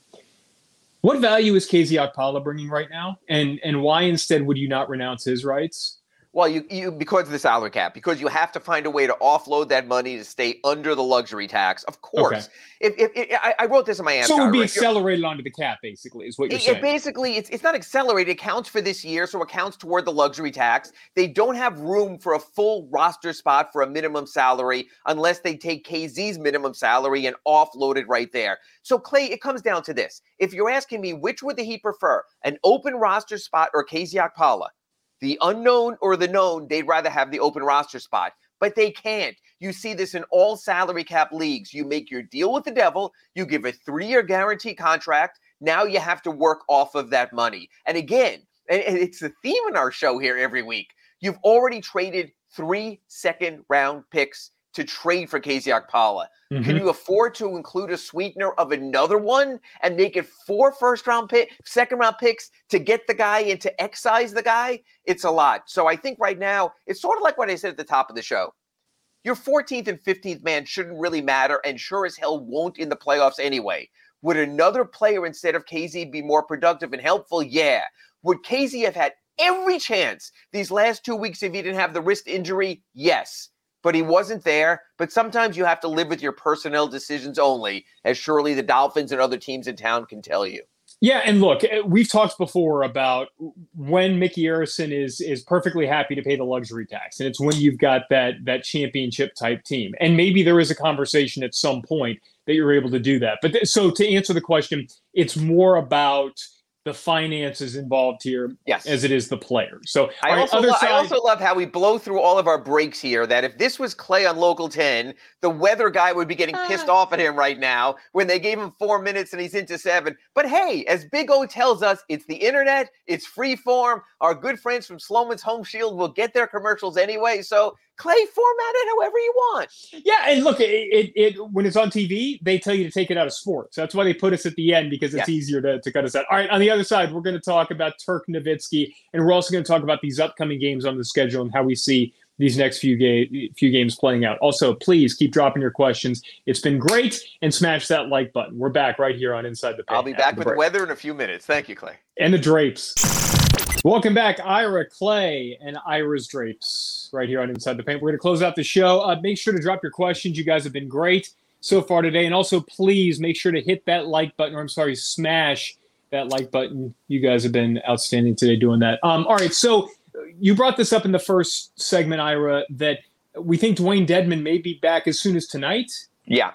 What value is KZ Okpala bringing right now? And why instead would you not renounce his rights? Well, you because of the salary cap, because you have to find a way to offload that money to stay under the luxury tax. Of course, if I wrote this in my answer, so it would be accelerated onto the cap, basically, is what you're saying. Basically, it's not accelerated. It counts for this year, so it counts toward the luxury tax. They don't have room for a full roster spot for a minimum salary unless they take KZ's minimum salary and offload it right there. So, Clay, it comes down to this. If you're asking me which would the Heat prefer, an open roster spot or KZ Okpala, the unknown or the known, they'd rather have the open roster spot, but they can't. You see this in all salary cap leagues. You make your deal with the devil, you give a 3-year guarantee contract. Now you have to work off of that money. And again, and it's the theme in our show here every week, you've already traded 3 second-round picks to trade for KZ Okpala. Mm-hmm. Can you afford to include a sweetener of another one and make it 4 second-round picks to get the guy and to excise the guy? It's a lot. So I think right now, it's sort of like what I said at the top of the show. Your 14th and 15th man shouldn't really matter and sure as hell won't in the playoffs anyway. Would another player instead of KZ be more productive and helpful? Yeah. Would KZ have had every chance these last 2 weeks if he didn't have the wrist injury? Yes. But he wasn't there. But sometimes you have to live with your personnel decisions only, as surely the Dolphins and other teams in town can tell you. Yeah, and look, we've talked before about when Mickey Arison is perfectly happy to pay the luxury tax, and it's when you've got that championship type team. And maybe there is a conversation at some point that you're able to do that. But so to answer the question, it's more about the finances involved here, yes, as it is the players. So I also love how we blow through all of our breaks here, that if this was Clay on Local 10, the weather guy would be getting pissed off at him right now when they gave him 4 minutes and he's into 7. But hey, as Big O tells us, it's the internet, it's free form. Our good friends from Sloman's Home Shield will get their commercials anyway. So Clay, format it however you want. Yeah, and look, it when it's on TV, they tell you to take it out of sports. That's why they put us at the end, because it's easier to cut us out. All right, on the other side, we're going to talk about Dirk Nowitzki, and we're also going to talk about these upcoming games on the schedule and how we see these next few games playing out. Also, please keep dropping your questions. It's been great, and smash that like button. We're back right here on Inside the Paint. I'll be back with the weather in a few minutes. Thank you, Clay. And the drapes. Welcome back, Ira, Clay, and Ira's Drapes right here on Inside the Paint. We're going to close out the show. Make sure to drop your questions. You guys have been great so far today. And also, please make sure to hit that like button, or smash that like button. You guys have been outstanding today doing that. All right, so you brought this up in the first segment, Ira, that we think Dwayne Dedmon may be back as soon as tonight. Yeah,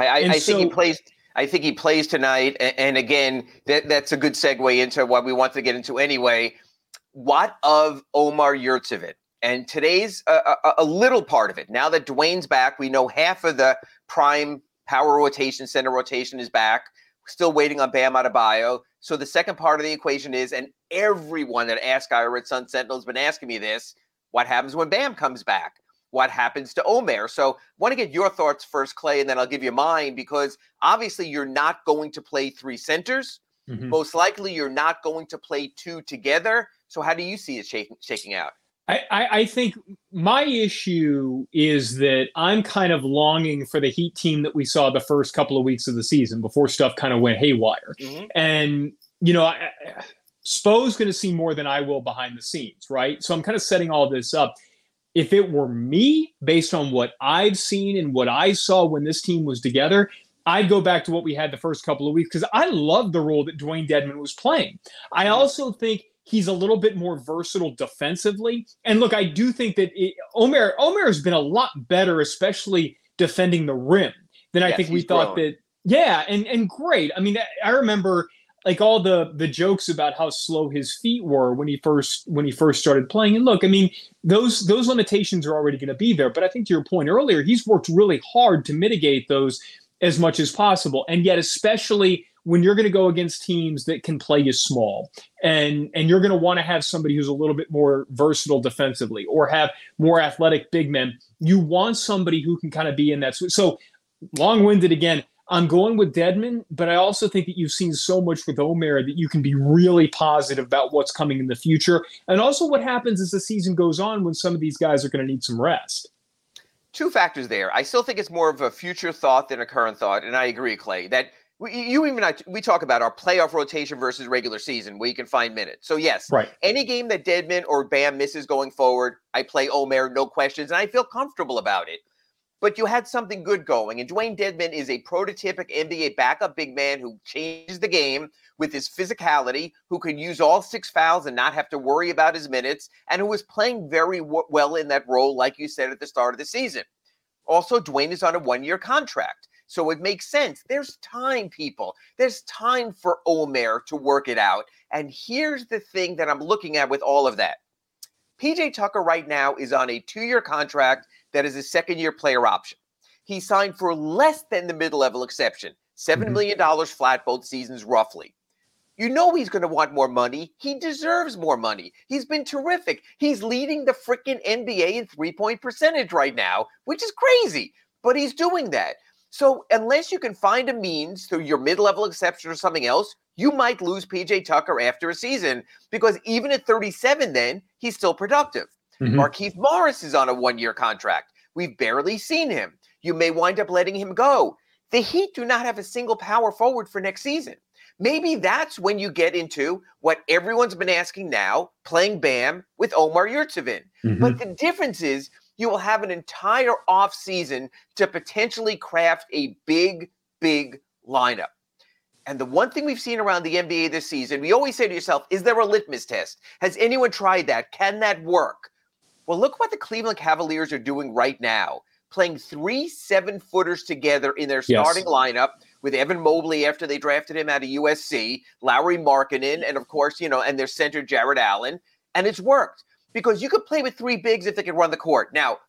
I think he plays. I think he plays tonight. And again, that's a good segue into what we want to get into anyway. What of Omer Yurtseven? And today's a little part of it. Now that Dwayne's back, we know half of the prime power rotation, center rotation is back. We're still waiting on Bam Adebayo. So the second part of the equation is, and everyone that asked Ira at Sun Sentinel has been asking me this, what happens when Bam comes back? What happens to Omer? So I want to get your thoughts first, Clay, and then I'll give you mine, because obviously you're not going to play 3 centers. Mm-hmm. Most likely you're not going to play 2 together. So how do you see it shaking out? I think my issue is that I'm kind of longing for the Heat team that we saw the first couple of weeks of the season before stuff kind of went haywire. Mm-hmm. And, Spo's going to see more than I will behind the scenes, right? So I'm kind of setting all this up. If it were me, based on what I've seen and what I saw when this team was together, I'd go back to what we had the first couple of weeks, because I love the role that Dwayne Dedmon was playing. I also think he's a little bit more versatile defensively. And look, I do think that Omer has been a lot better, especially defending the rim, than I think we thought grown. And great. I mean, I remember like all the jokes about how slow his feet were when he first started playing. And look, I mean, those limitations are already going to be there. But I think to your point earlier, he's worked really hard to mitigate those as much as possible. And yet, especially when you're going to go against teams that can play you small, and you're going to want to have somebody who's a little bit more versatile defensively or have more athletic big men, you want somebody who can kind of be in that. So long-winded again, I'm going with Dedmon, but I also think that you've seen so much with Omer that you can be really positive about what's coming in the future. And also what happens as the season goes on when some of these guys are going to need some rest. Two factors there. I still think it's more of a future thought than a current thought. And I agree, Clay, that we talk about our playoff rotation versus regular season where you can find minutes. So yes, right. Any game that Dedmon or Bam misses going forward, I play Omer, no questions. And I feel comfortable about it. But you had something good going. And Dewayne Dedmon is a prototypic NBA backup big man who changes the game with his physicality, who can use all 6 fouls and not have to worry about his minutes, and who was playing very well in that role, like you said at the start of the season. Also, Dewayne is on a 1-year contract. So it makes sense. There's time, people. There's time for Omer to work it out. And here's the thing that I'm looking at with all of that. PJ Tucker right now is on a 2-year contract that is a second-year player option. He signed for less than the mid-level exception, $7 million flat both seasons roughly. You know he's going to want more money. He deserves more money. He's been terrific. He's leading the freaking NBA in three-point percentage right now, which is crazy, but he's doing that. So unless you can find a means through your mid-level exception or something else, you might lose PJ Tucker after a season because even at 37 then, he's still productive. Markieff Morris is on a 1-year contract. We've barely seen him. You may wind up letting him go. The Heat do not have a single power forward for next season. Maybe that's when you get into what everyone's been asking now, playing Bam with Omer Yurtseven. But the difference is you will have an entire offseason to potentially craft a big, big lineup. And the one thing we've seen around the NBA this season, we always say to yourself, is there a litmus test? Has anyone tried that? Can that work? Well, look what the Cleveland Cavaliers are doing right now, playing 3 7-footers together in their starting lineup with Evan Mobley after they drafted him out of USC, Lauri Markkanen, and of course, and their center Jarrett Allen. And it's worked because you could play with 3 bigs if they could run the court. Now,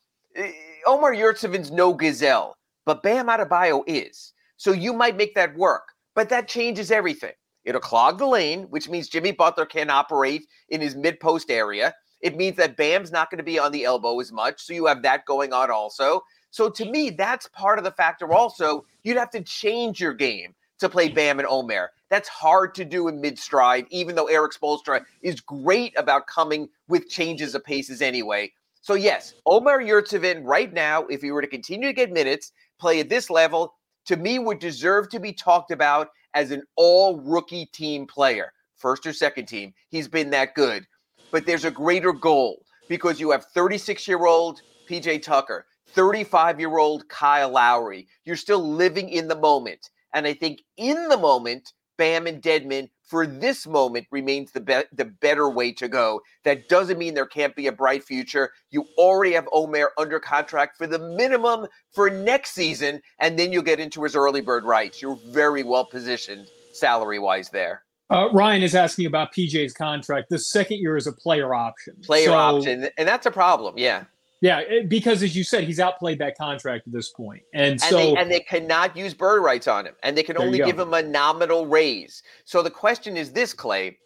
Omer Yurtseven's no gazelle, but Bam Adebayo is. So you might make that work. But that changes everything. It'll clog the lane, which means Jimmy Butler can't operate in his mid-post area. It means that Bam's not going to be on the elbow as much, so you have that going on also. So to me, that's part of the factor also. You'd have to change your game to play Bam and Omer. That's hard to do in mid-stride, even though Eric Spoelstra is great about coming with changes of paces anyway. So yes, Omer Yurtseven right now, if he were to continue to get minutes, play at this level, to me would deserve to be talked about as an all-rookie team player, first or second team. He's been that good. But there's a greater goal because you have 36-year-old PJ Tucker, 35-year-old Kyle Lowry. You're still living in the moment. And I think in the moment, Bam and Dedmon, for this moment, remains the better way to go. That doesn't mean there can't be a bright future. You already have Omer under contract for the minimum for next season, and then you'll get into his early bird rights. You're very well positioned salary-wise there. Ryan is asking about PJ's contract. The second year is a player option. Player option, and that's a problem, yeah. Yeah, because as you said, he's outplayed that contract at this point. And they cannot use bird rights on him, and they can only give him a nominal raise. So the question is this, Clay.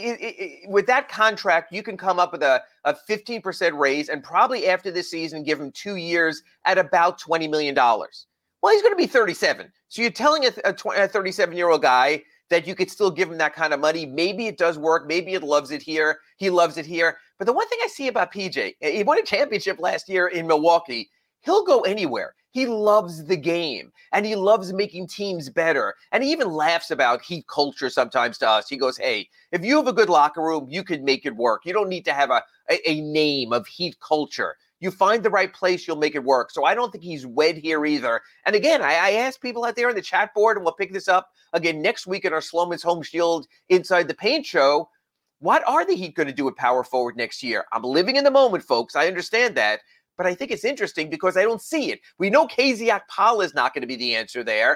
With that contract, you can come up with a 15% raise and probably after this season give him 2 years at about $20 million. Well, he's going to be 37. So you're telling a 37-year-old guy that you could still give him that kind of money. Maybe it does work. Maybe he loves it here. But the one thing I see about PJ, he won a championship last year in Milwaukee. He'll go anywhere. He loves the game, and he loves making teams better. And he even laughs about Heat culture sometimes to us. He goes, hey, if you have a good locker room, you can make it work. You don't need to have a name of Heat culture. You find the right place, you'll make it work. So I don't think he's wed here either. And again, I asked people out there in the chat board, and we'll pick this up again next week in our Sloman's Home Shield Inside the Paint show. What are the Heat going to do at power forward next year? I'm living in the moment, folks. I understand that. But I think it's interesting because I don't see it. We know KZ Okpala is not going to be the answer there.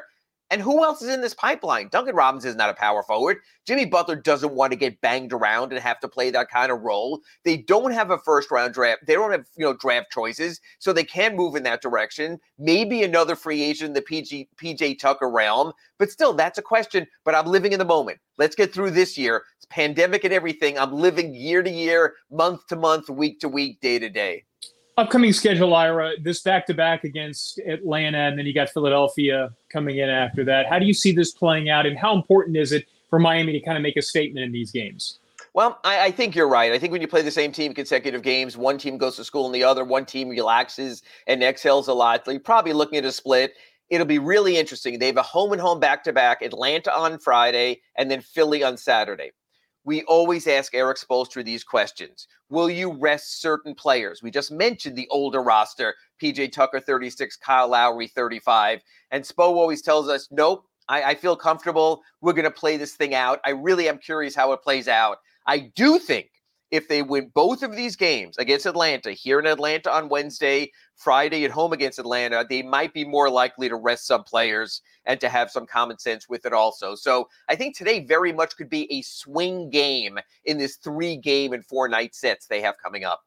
And who else is in this pipeline? Duncan Robinson is not a power forward. Jimmy Butler doesn't want to get banged around and have to play that kind of role. They don't have a first-round draft. They don't have, draft choices, so they can move in that direction. Maybe another free agent in the PJ Tucker realm. But still, that's a question. But I'm living in the moment. Let's get through this year. It's pandemic and everything. I'm living year to year, month to month, week to week, day to day. Upcoming schedule, Ira, this back-to-back against Atlanta, and then you got Philadelphia coming in after that. How do you see this playing out, and how important is it for Miami to kind of make a statement in these games? Well, I think you're right. I think when you play the same team consecutive games, one team goes to school and the other, one team relaxes and exhales a lot. You're probably looking at a split. It'll be really interesting. They have a home-and-home back-to-back, Atlanta on Friday, and then Philly on Saturday. We always ask Erik Spoelstra these questions. Will you rest certain players? We just mentioned the older roster, PJ Tucker, 36, Kyle Lowry, 35. And Spo always tells us, nope, I feel comfortable. We're going to play this thing out. I really am curious how it plays out. I do think if they win both of these games against Atlanta, here in Atlanta on Wednesday, Friday at home against Atlanta, they might be more likely to rest some players and to have some common sense with it also. So I think today very much could be a swing game in this 3-game and 4-night sets they have coming up.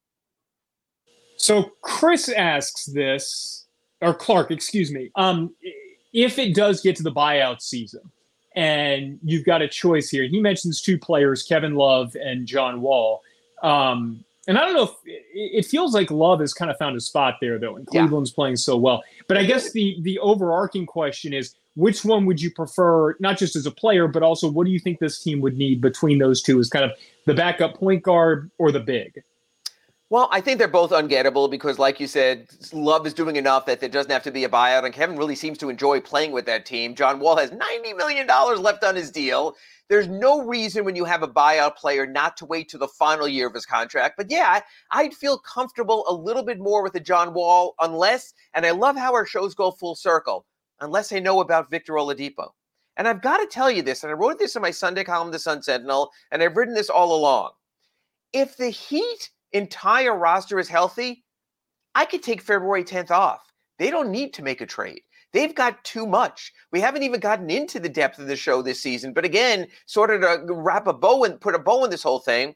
So Chris asks this, or Clark, excuse me, if it does get to the buyout season, and you've got a choice here. He mentions 2 players, Kevin Love and John Wall. And I don't know if it feels like Love has kind of found a spot there, though, and Cleveland's playing so well. But I guess the overarching question is, which one would you prefer, not just as a player, but also what do you think this team would need between those two as kind of the backup point guard or the big? Well, I think they're both ungettable because, like you said, Love is doing enough that there doesn't have to be a buyout, and Kevin really seems to enjoy playing with that team. John Wall has $90 million left on his deal. There's no reason when you have a buyout player not to wait to the final year of his contract. But yeah, I'd feel comfortable a little bit more with a John Wall unless, and I love how our shows go full circle, unless I know about Victor Oladipo. And I've got to tell you this, and I wrote this in my Sunday column, The Sun Sentinel, and I've written this all along. If the Heat entire roster is healthy, I could take February 10th off. They don't need to make a trade. They've got too much. We haven't even gotten into the depth of the show this season. But again, sort of to wrap a bow and put a bow in this whole thing,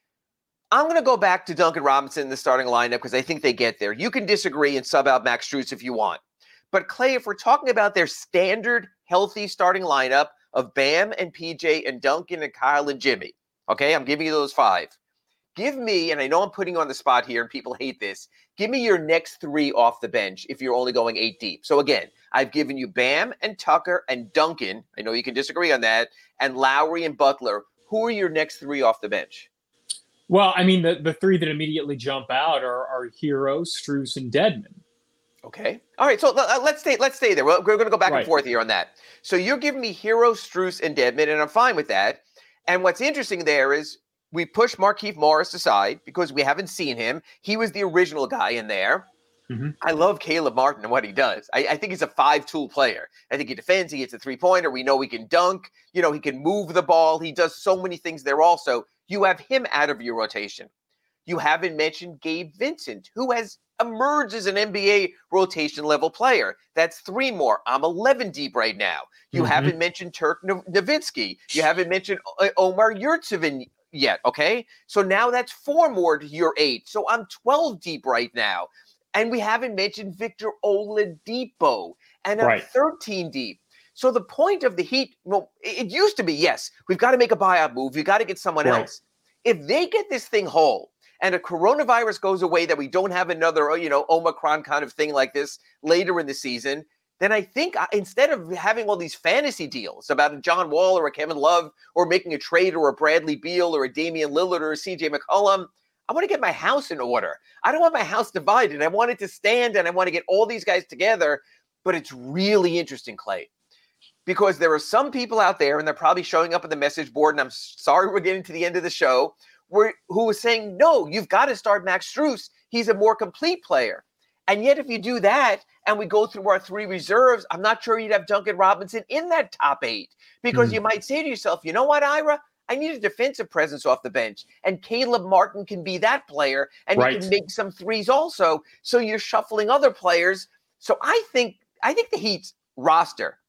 I'm going to go back to Duncan Robinson in the starting lineup because I think they get there. You can disagree and sub out Max Strus if you want. But Clay, if we're talking about their standard healthy starting lineup of Bam and PJ and Duncan and Kyle and Jimmy, okay, I'm giving you those 5. Give me, and I know I'm putting you on the spot here and people hate this, give me your next 3 off the bench if you're only going 8 deep. So again, I've given you Bam and Tucker and Duncan. I know you can disagree on that. And Lowry and Butler. Who are your next 3 off the bench? Well, I mean, the 3 that immediately jump out are Hero, Strus, and Dedmon. Okay. All right. So let's stay there. We're going to go back and forth here on that. So you're giving me Hero, Strus, and Dedmon, and I'm fine with that. And what's interesting there is we pushed Markieff Morris aside because we haven't seen him. He was the original guy in there. Mm-hmm. I love Caleb Martin and what he does. I think he's a 5-tool player. I think he defends. He hits a 3-pointer. We know he can dunk. He can move the ball. He does so many things there also. You have him out of your rotation. You haven't mentioned Gabe Vincent, who has emerged as an NBA rotation level player. That's 3 more. I'm 11 deep right now. You haven't mentioned Turk Nowitzki. You haven't mentioned Omar Yurtseven yet, okay? So now that's 4 more to your 8. So I'm 12 deep right now. And we haven't mentioned Victor Oladipo. And I'm 13 deep. So the point of the Heat, well, it used to be, yes, we've got to make a buyout move. We've got to get someone else. If they get this thing whole and a coronavirus goes away that we don't have another, Omicron kind of thing like this later in the season, then I think instead of having all these fantasy deals about a John Wall or a Kevin Love or making a trade or a Bradley Beal or a Damian Lillard or a CJ McCollum, I want to get my house in order. I don't want my house divided. I want it to stand and I want to get all these guys together. But it's really interesting, Clay, because there are some people out there, and they're probably showing up on the message board, and I'm sorry we're getting to the end of the show, who is saying, no, you've got to start Max Strus. He's a more complete player. And yet if you do that and we go through our 3 reserves, I'm not sure you'd have Duncan Robinson in that top 8 because you might say to yourself, you know what, Ira? I need a defensive presence off the bench. And Caleb Martin can be that player, and he can make some threes also. So you're shuffling other players. So I think the Heat's roster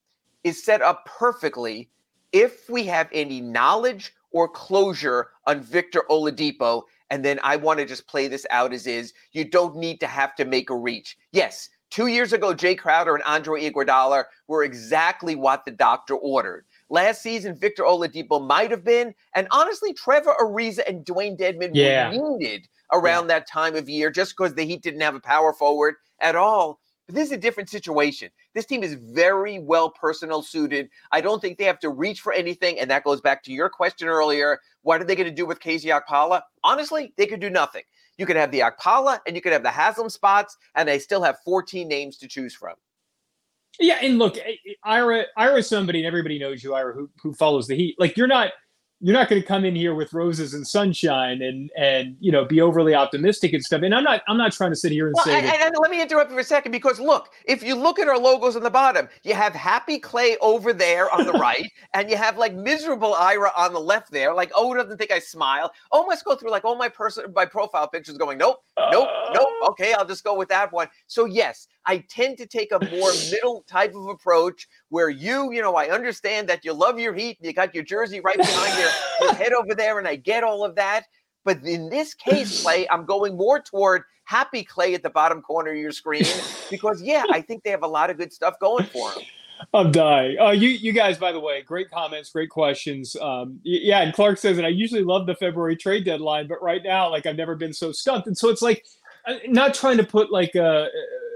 is set up perfectly if we have any knowledge or closure on Victor Oladipo. And then I want to just play this out as is. You don't need to have to make a reach. Yes, 2 years ago, Jay Crowder and Andre Iguodala were exactly what the doctor ordered. Last season, Victor Oladipo might have been, and honestly, Trevor Ariza and Dwayne Dedmon were needed around that time of year just because the Heat didn't have a power forward at all. But this is a different situation. This team is very well personnel suited. I don't think they have to reach for anything, and that goes back to your question earlier. What are they going to do with KZ Okpala? Honestly, they could do nothing. You could have the Okpala and you could have the Haslam spots, and they still have 14 names to choose from. Yeah, and look, Ira is somebody, and everybody knows you, Ira, who follows the Heat. Like, you're not going to come in here with roses and sunshine and be overly optimistic and stuff. And I'm not trying to sit here and say that. And let me interrupt you for a second, because look, if you look at our logos on the bottom, you have Happy Clay over there on the right, and you have like miserable Ira on the left there. Like, doesn't think I smile. Must go through like all my profile pictures going, nope. Okay, I'll just go with that one. So yes, I tend to take a more middle type of approach where I understand that you love your Heat and you got your jersey right behind your head over there, and I get all of that. But in this case, Clay, I'm going more toward Happy Clay at the bottom corner of your screen because, I think they have a lot of good stuff going for them. I'm dying. You guys, by the way, great comments, great questions. And Clark says that I usually love the February trade deadline, but right now, like, I've never been so stumped. And so it's like, not trying to put like a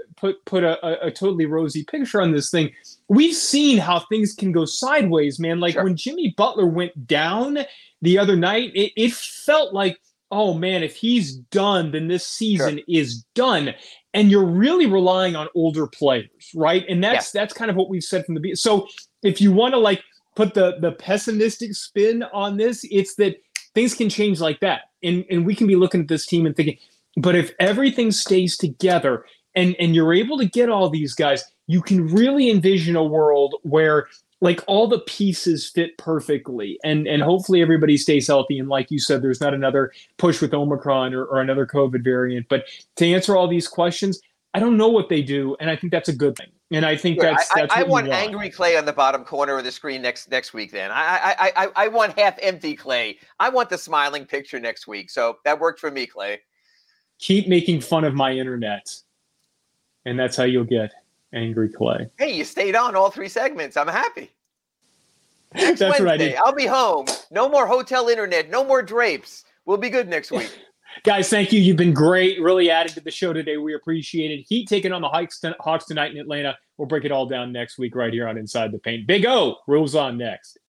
totally rosy picture on this thing. We've seen how things can go sideways, man. Like when Jimmy Butler went down the other night, it felt like, oh man, if he's done, then this season is done. And you're really relying on older players, right? And that's kind of what we've said from the beginning. So if you want to like put the pessimistic spin on this, it's that things can change like that. And we can be looking at this team and thinking, but if everything stays together and you're able to get all these guys, you can really envision a world where like all the pieces fit perfectly and hopefully everybody stays healthy. And like you said, there's not another push with Omicron or another COVID variant. But to answer all these questions, I don't know what they do. And I think that's a good thing. And I think that's I want angry Clay on the bottom corner of the screen next week. Then I want half empty Clay. I want the smiling picture next week. So that worked for me, Clay. Keep making fun of my internet. And that's how you'll get angry Clay. Hey, you stayed on all 3 segments. I'm happy. Next that's Wednesday, right. I'll be home. No more hotel internet. No more drapes. We'll be good next week. Guys, thank you. You've been great. Really added to the show today. We appreciate it. Heat taking on the Hawks tonight in Atlanta. We'll break it all down next week right here on Inside the Paint. Big O rolls on next.